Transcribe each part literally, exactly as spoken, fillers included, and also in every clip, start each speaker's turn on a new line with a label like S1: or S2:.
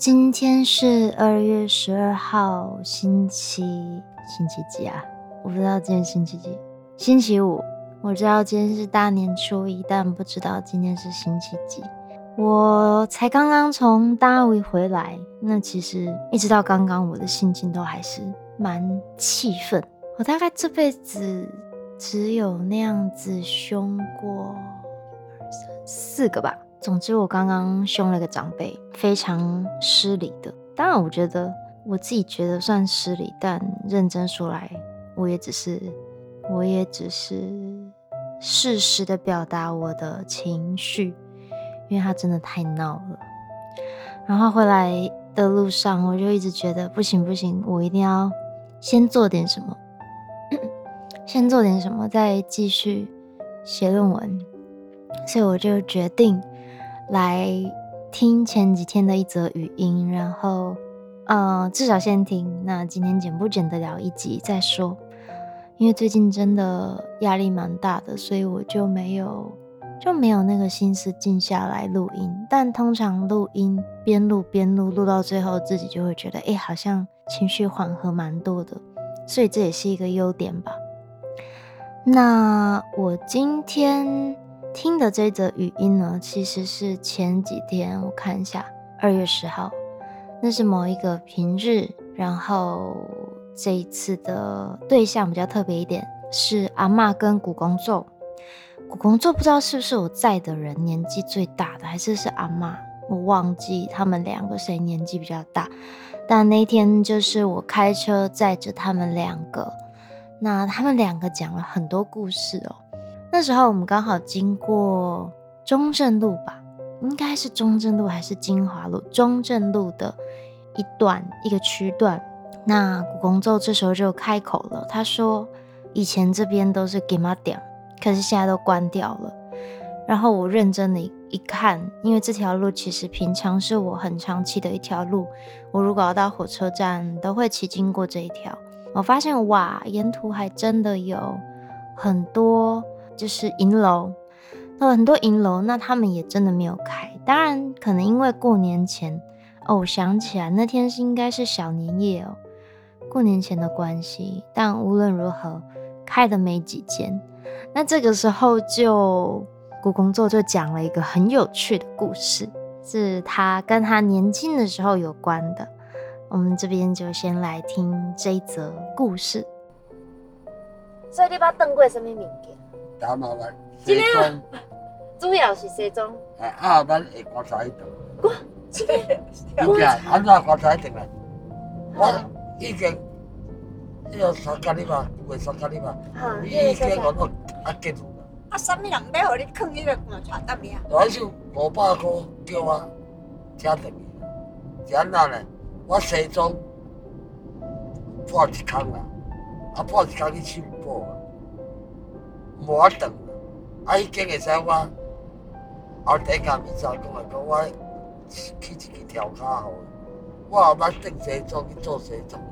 S1: 今天是二月十二号，星期星期几啊？我不知道今天星期几，星期五。我知道今天是大年初一，但不知道今天是星期几。我才刚刚从大卫回来，那其实一直到刚刚，我的心情都还是蛮气愤。我大概这辈子只有那样子凶过四个吧。总之我刚刚凶了个长辈，非常失礼的。当然我觉得我自己觉得算失礼，但认真说来，我也只是我也只是适时的表达我的情绪，因为他真的太闹了。然后回来的路上，我就一直觉得不行不行，我一定要先做点什么先做点什么再继续写论文。所以我就决定来听前几天的一则语音，然后呃，至少先听，那今天剪不剪得了一集再说。因为最近真的压力蛮大的，所以我就没有就没有那个心思静下来录音。但通常录音边录边录，录到最后自己就会觉得诶，好像情绪缓和蛮多的，所以这也是一个优点吧。那我今天听的这则语音呢，其实是前几天，我看一下，二月十号，那是某一个平日，然后这一次的对象比较特别一点，是阿嬷跟古公咒。古公咒不知道是不是我在的人年纪最大的，还是是阿嬷，我忘记他们两个谁年纪比较大。但那天就是我开车载着他们两个，那他们两个讲了很多故事哦。那时候我们刚好经过中正路吧，应该是中正路还是金华路，中正路的一段一个区段。那古公咒这时候就开口了，他说以前这边都是给妈店，可是现在都关掉了。然后我认真的一看，因为这条路其实平常是我很常骑的一条路，我如果要到火车站都会骑经过这一条。我发现哇，沿途还真的有很多就是银楼，有很多银楼，那他们也真的没有开。当然可能因为过年前哦，我想起来那天是应该是小年夜哦，过年前的关系，但无论如何开的没几间。那这个时候就古公咒就讲了一个很有趣的故事，是他跟他年轻的时候有关的。我们这边就先来听这一则故事。
S2: 所以你捌转过什么物件？
S3: 打麻烦，
S2: 真
S3: 西装，
S2: 的主要是西装。
S3: 哎，啊，咱会观察迄段。
S2: 我这个
S3: 你讲安怎观察迄段啊？我已经，迄个三甲哩嘛，有诶三甲哩嘛，你已经我都啊结束了。
S4: 啊，啥物人要互你囥迄个观察搭面？
S3: 我是五百箍叫我车转去，是安怎呢？我西装破一空啦，啊破一空去收补啊，无法转啦。啊，迄间会使我后第一间面衫讲来讲，我起一支条骹互伊，我后摆转西装去做西装，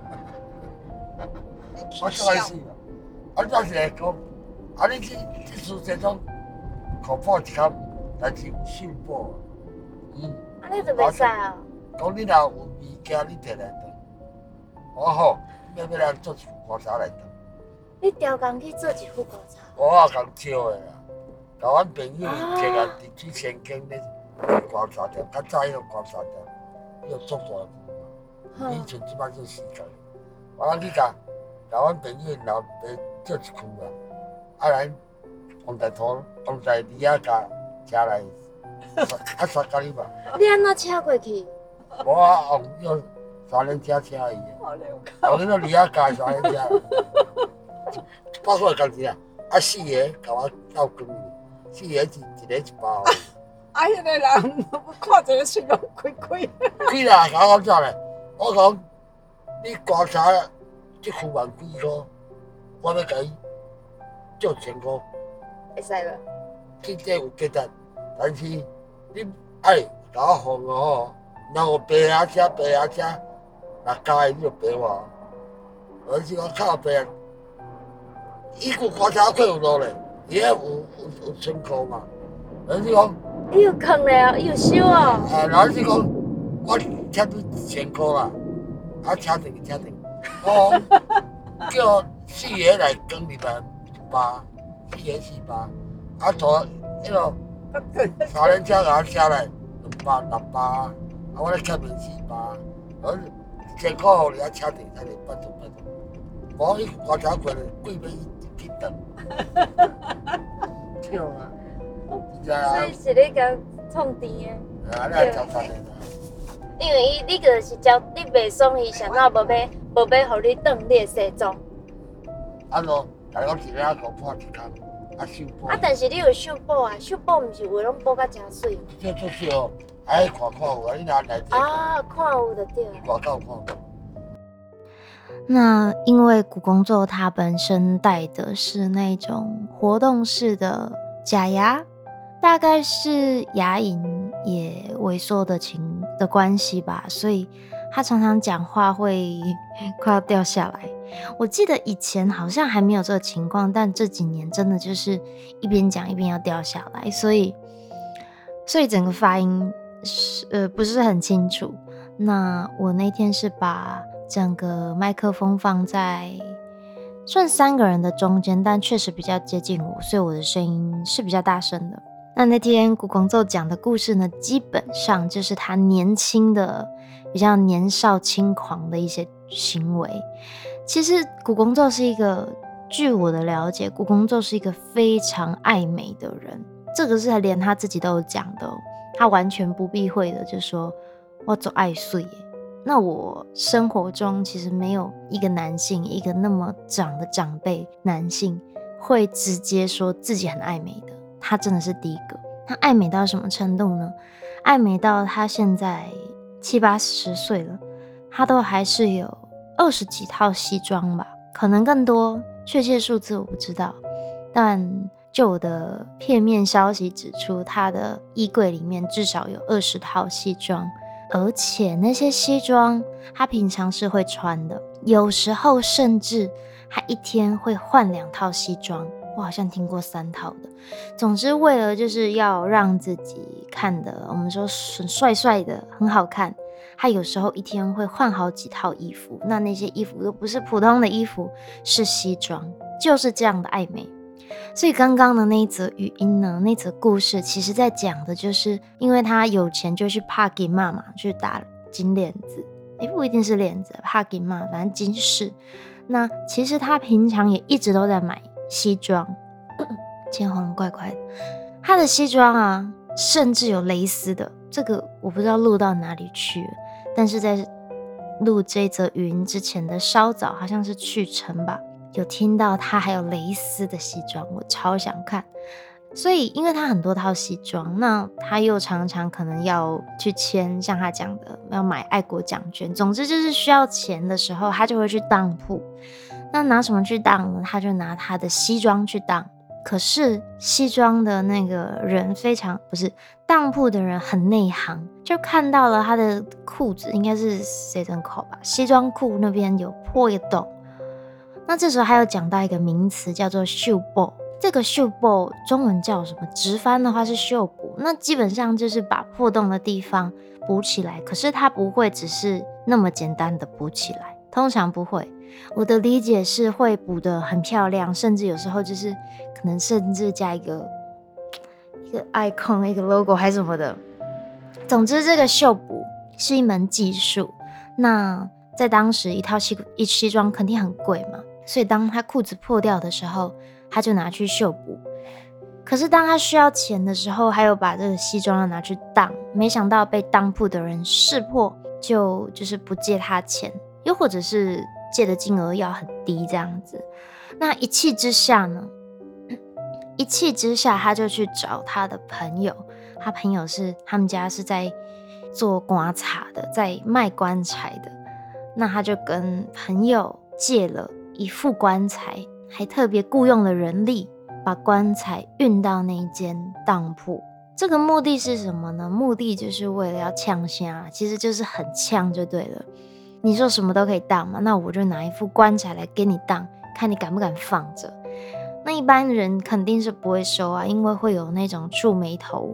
S3: 我做爱死啦！啊，则是会讲，啊你这这束西装裤破一空，但是有收补啊，嗯。
S2: 啊，你就袂使啊？
S3: 讲你若有物件，你摕来转，我好要要来做一副观察来转。
S2: 你调工去做一副观察？
S3: 我也共招的啦，甲阮朋友摕个地区先经咧观察店，较早迄个观察店，迄个做大区嘛。以前即摆做四间，我去甲甲阮朋友老爸做一区啊，啊来王大头、王大李啊甲车来，啊三甲哩嘛。
S2: 你安怎车过去？
S3: 我用用三轮车车伊个，用迄个李啊加三轮车，一百块工钱啊，啊四个甲我斗光去，四个一一个一百块。
S4: 啊，迄个人看一个水龙开开。
S3: 几啦？甲我讲咧，我讲你观察即区万几箍，我要甲伊借千箍。
S2: 会使无？
S3: 经济有价值，但是你爱甲我放哦。然后白牙车，白牙车，若加的你就赔我。而且我靠白，伊个观察亏有多咧，伊遐有有有存库嘛。而且讲，
S2: 伊有空咧哦，伊有收哦。
S3: 啊，然后是讲， 我欠你一千块啦，啊，车停车停，我叫四个来扛入来一巴，四个四巴，啊，坐迄落三轮车甲我车来两巴六巴，啊，我咧欠两四巴，我一千块互你啊，车停车停，拜托拜托，无伊刮车过来，贵要伊去等，对啊，是啊，
S2: 所以是你甲创甜的。
S3: 啊，你来交钱的啦。
S2: 因为伊，你就是交你袂爽伊，谁那无要无要互你转你的西装。
S3: 啊咯，大家一日啊，互破一工，啊收补。
S2: 啊，但是你有秀补啊，秀补毋是有拢补甲诚水。
S3: 这做少，爱看看有啊，你若来这
S2: 啊，看有就对。
S3: 外口看。
S1: 那因为古工作它本身带的是那种活动式的假牙，大概是牙龈也萎缩的情的关系吧，所以他常常讲话会快要掉下来。我记得以前好像还没有这个情况，但这几年真的就是一边讲一边要掉下来，所以所以整个发音是呃不是很清楚。那我那天是把整个麦克风放在算三个人的中间，但确实比较接近我，所以我的声音是比较大声的。那那天古工奏讲的故事呢，基本上就是他年轻的比较年少轻狂的一些行为。其实古工奏是一个，据我的了解，古工奏是一个非常爱美的人，这个是连他自己都有讲的、哦、他完全不避讳的就说我做爱睡耶。那我生活中其实没有一个男性，一个那么长的长辈男性会直接说自己很爱美的，他真的是第一个。他爱美到什么程度呢？爱美到他现在七八十岁了，他都还是有二十几套西装吧，可能更多，确切数字我不知道。但就我的片面消息指出，他的衣柜里面至少有二十套西装，而且那些西装他平常是会穿的，有时候甚至他一天会换两套西装。我好像听过三套的。总之为了就是要让自己看的我们说很帅帅的很好看，他有时候一天会换好几套衣服，那那些衣服都不是普通的衣服，是西装，就是这样的爱美。所以刚刚的那一则语音呢，那则故事其实在讲的就是因为他有钱就去帕金妈嘛，去打金链子，诶不一定是链子，帕金妈反正金饰。那其实他平常也一直都在买西装，今天喉咙怪怪的。他的西装啊，甚至有蕾丝的，这个我不知道录到哪里去了。但是在录这则语音之前的稍早，好像是去程吧，有听到他还有蕾丝的西装，我超想看。所以因为他很多套西装，那他又常常可能要去签，像他讲的要买爱国奖券，总之就是需要钱的时候，他就会去当铺。那拿什么去当呢？他就拿他的西装去当。可是西装的那个人非常不是当铺的人很内行，就看到了他的裤子应该是谁针口吧，西装裤那边有破一个洞。那这时候还有讲到一个名词叫做袖补，这个袖补中文叫什么？直翻的话是袖补，那基本上就是把破洞的地方补起来，可是它不会只是那么简单的补起来，通常不会。我的理解是会补得很漂亮，甚至有时候就是可能甚至加一个一个 icon 一个 logo 还是什么的。总之这个袖补是一门技术，那在当时一套西一西装肯定很贵嘛，所以当他裤子破掉的时候，他就拿去袖补。可是当他需要钱的时候，还有把这个西装要拿去当，没想到被当铺的人识破，就就是不借他钱，又或者是借的金额要很低这样子。那一气之下呢，一气之下他就去找他的朋友，他朋友是他们家是在做棺材的，在卖棺材的。那他就跟朋友借了一副棺材，还特别雇佣了人力把棺材运到那间当铺。这个目的是什么呢？目的就是为了要呛虾，其实就是很呛就对了。你说什么都可以当嘛，那我就拿一副棺材来给你当，看你敢不敢放着。那一般人肯定是不会收啊，因为会有那种触霉头，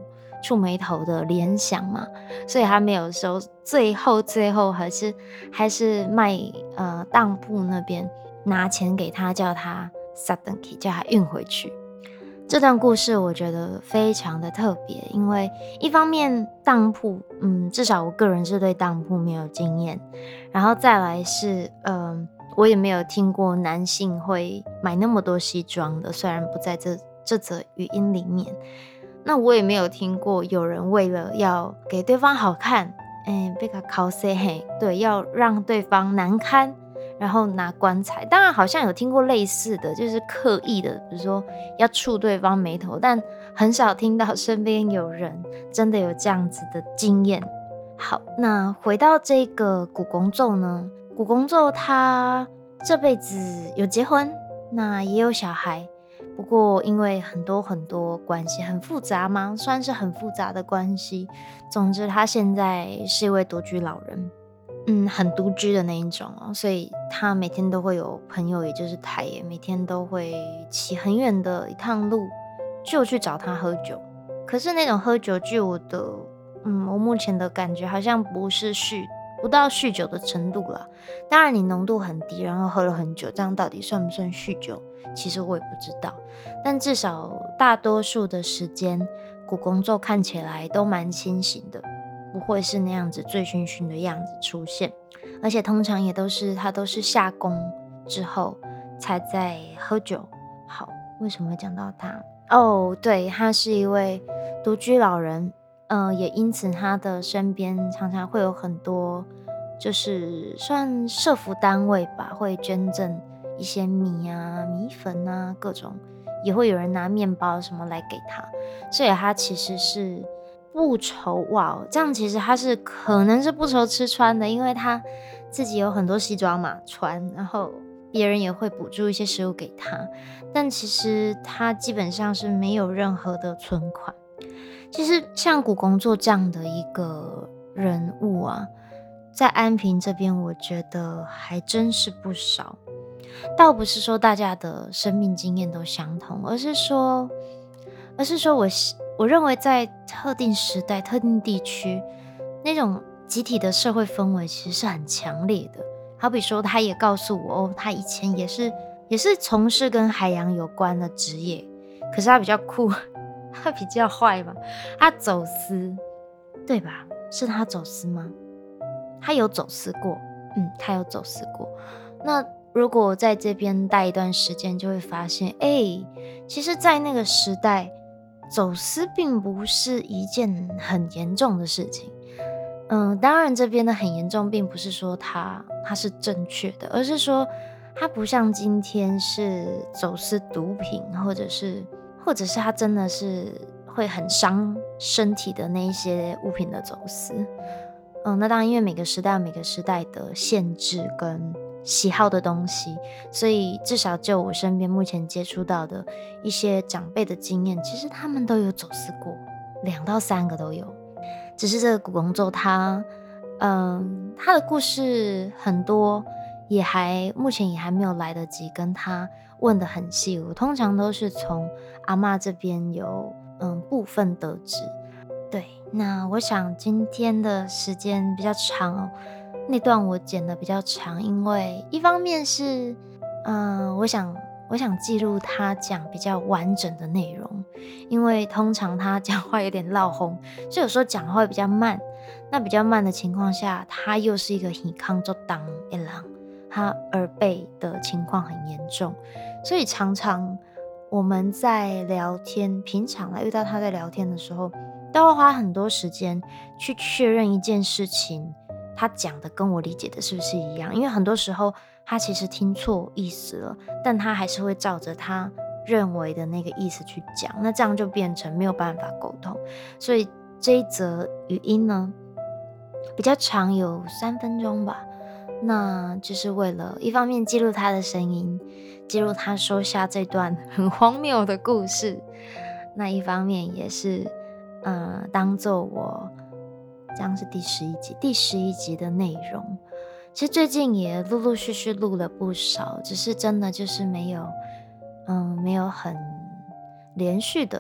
S1: 触眉头的联想嘛，所以他没有收，最后最后还是还是卖呃当铺那边拿钱给他，叫他撒登去，叫他运回去。这段故事我觉得非常的特别，因为一方面当铺，嗯，至少我个人是对当铺没有经验，然后再来是，嗯、呃，我也没有听过男性会买那么多西装的，虽然不在这这则语音里面，那我也没有听过有人为了要给对方好看，哎，被他考死嘿，对，要让对方难堪。然后拿棺材，当然好像有听过类似的，就是刻意的，比如说要触对方眉头，但很少听到身边有人真的有这样子的经验。好，那回到这个古公奏呢，古公奏他这辈子有结婚，那也有小孩，不过因为很多很多关系很复杂嘛，算是很复杂的关系。总之，他现在是一位独居老人。嗯，很独居的那一种哦，所以他每天都会有朋友，也就是太爷，每天都会骑很远的一趟路，就去找他喝酒。可是那种喝酒，据我的，嗯，我目前的感觉好像不是酗，不到酗酒的程度啦。当然，你浓度很低，然后喝了很久，这样到底算不算酗酒？其实我也不知道。但至少大多数的时间，古公奏看起来都蛮清醒的。不会是那样子醉醺醺的样子出现，而且通常也都是他都是下工之后才在喝酒。好，为什么会讲到他？哦，对，他是一位独居老人，呃，也因此他的身边常常会有很多，就是算社福单位吧，会捐赠一些米啊、米粉啊各种，也会有人拿面包什么来给他，所以他其实是。不愁哇，这样其实他是可能是不愁吃穿的，因为他自己有很多西装嘛穿，然后别人也会补助一些食物给他，但其实他基本上是没有任何的存款。其实像古公奏这样的一个人物啊，在安平这边我觉得还真是不少。倒不是说大家的生命经验都相同，而是说而是说我我认为在特定时代、特定地区，那种集体的社会氛围其实是很强烈的。好比说，他也告诉我，哦，他以前也是也是从事跟海洋有关的职业，可是他比较酷，他比较坏吧，他走私，对吧？是他走私吗？他有走私过，嗯，他有走私过。那如果在这边待一段时间，就会发现，哎，其实，在那个时代。走私并不是一件很严重的事情，嗯，当然这边的很严重，并不是说它它是正确的，而是说它不像今天是走私毒品，或者是或者是它真的是会很伤身体的那一些物品的走私，嗯，那当然因为每个时代有每个时代的限制跟。喜好的东西，所以至少就我身边目前接触到的一些长辈的经验，其实他们都有走私过，两到三个都有。只是这个古公奏他，嗯，他的故事很多，也还目前也还没有来得及跟他问得很细。我通常都是从阿嬷这边有嗯部分得知。对，那我想今天的时间比较长哦。那段我剪的比较长，因为一方面是，嗯、呃，我想我想记录他讲比较完整的内容，因为通常他讲话有点落红，所以有时候讲话会比较慢。那比较慢的情况下，他又是一个耳康做当一郎，他耳背的情况很严重，所以常常我们在聊天，平常来遇到他在聊天的时候，都要花很多时间去确认一件事情。他讲的跟我理解的是不是一样？因为很多时候他其实听错意思了，但他还是会照着他认为的那个意思去讲，那这样就变成没有办法沟通。所以这一则语音呢比较长，有三分钟吧，那就是为了一方面记录他的声音，记录他说下这段很荒谬的故事，那一方面也是呃当做我这样是第十一集，第十一集的内容。其实最近也陆陆续续录了不少，只是真的就是没有，嗯，没有很连续的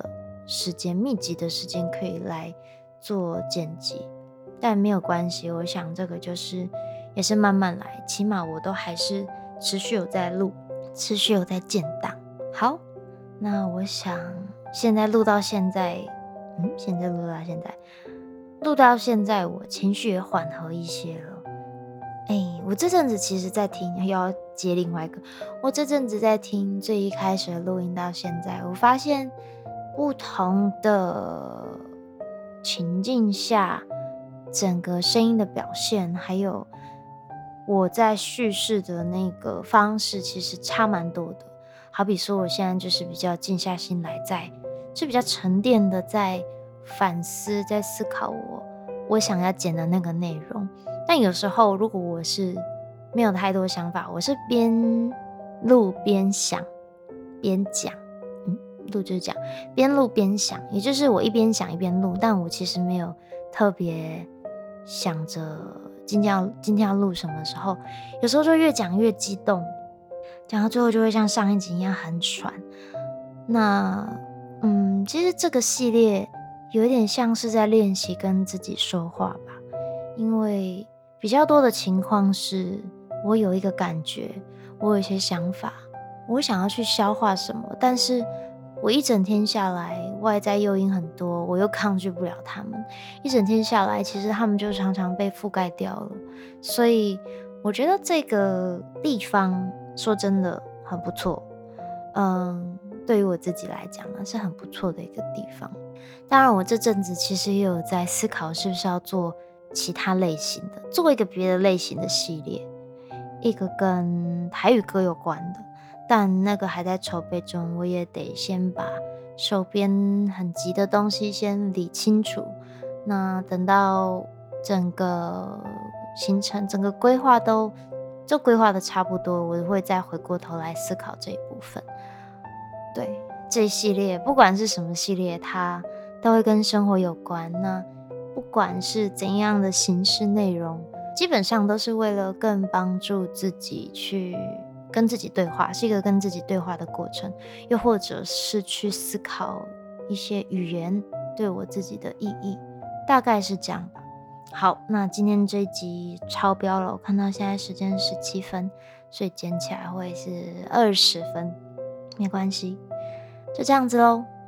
S1: 时间、密集的时间可以来做剪辑，但没有关系，我想这个就是也是慢慢来，起码我都还是持续有在录，持续有在建档。好，那我想现在录到现在，嗯，现在录到现在，录到现在，我情绪也缓和一些了。哎，我这阵子其实在听，又要接另外一个，我这阵子在听最一开始的录音到现在，我发现不同的情境下，整个声音的表现，还有我在叙事的那个方式，其实差蛮多的。好比说，我现在就是比较静下心来在，是比较沉淀的在反思，在思考我我想要剪的那个内容。但有时候，如果我是没有太多想法，我是边录边想边讲，嗯，录就是讲，边录边想，也就是我一边想一边录，但我其实没有特别想着今天要今天要录什么的时候，有时候就越讲越激动，讲到最后就会像上一集一样很喘。那嗯，其实这个系列有一点像是在练习跟自己说话吧，因为比较多的情况是我有一个感觉，我有一些想法，我想要去消化什么，但是我一整天下来，外在诱因很多，我又抗拒不了他们，一整天下来，其实他们就常常被覆盖掉了。所以我觉得这个地方说真的很不错，嗯，对于我自己来讲呢，是很不错的一个地方。当然我这阵子其实也有在思考是不是要做其他类型的，做一个别的类型的系列，一个跟台语歌有关的，但那个还在筹备中，我也得先把手边很急的东西先理清楚。那等到整个行程、整个规划都就规划的差不多，我会再回过头来思考这一部分。对，这一系列不管是什么系列，它都会跟生活有关。那不管是怎样的形式内容，基本上都是为了更帮助自己去跟自己对话，是一个跟自己对话的过程，又或者是去思考一些语言对我自己的意义，大概是这样吧。好，那今天这一集超标了，我看到现在时间十七分，所以剪起来会是二十分，没关系，就这样子咯。